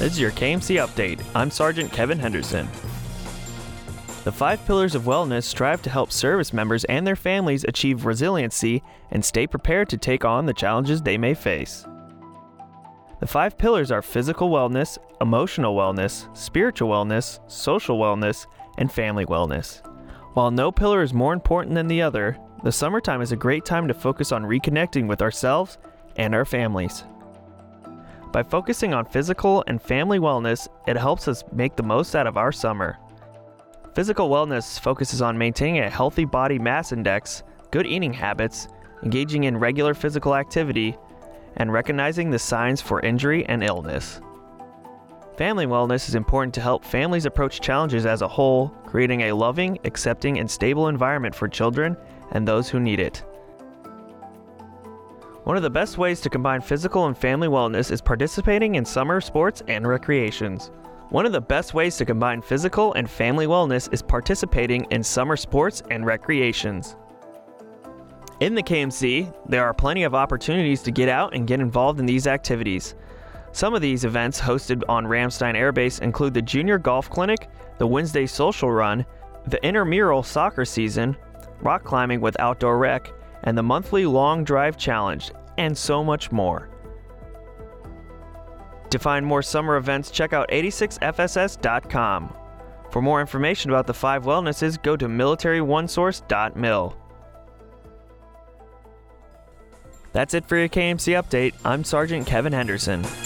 This is your KMC Update. I'm Sergeant Kevin Henderson. The 5 Pillars of Wellness strive to help service members and their families achieve resiliency and stay prepared to take on the challenges they may face. The 5 pillars are physical wellness, emotional wellness, spiritual wellness, social wellness, and family wellness. While no pillar is more important than the other, the summertime is a great time to focus on reconnecting with ourselves and our families. By focusing on physical and family wellness, it helps us make the most out of our summer. Physical wellness focuses on maintaining a healthy body mass index, good eating habits, engaging in regular physical activity, and recognizing the signs for injury and illness. Family wellness is important to help families approach challenges as a whole, creating a loving, accepting, and stable environment for children and those who need it. One of the best ways to combine physical and family wellness is participating in summer sports and recreations. One of the best ways to combine physical and family wellness is participating in summer sports and recreations. In the KMC, there are plenty of opportunities to get out and get involved in these activities. Some of these events hosted on Ramstein Air Base include the Junior Golf Clinic, the Wednesday Social Run, the Intramural Soccer Season, rock climbing with Outdoor Rec, and the monthly Long Drive Challenge, and so much more. To find more summer events, check out 86fss.com. For more information about the 5 wellnesses, go to militaryonesource.mil. That's it for your KMC Update. I'm Sergeant Kevin Henderson.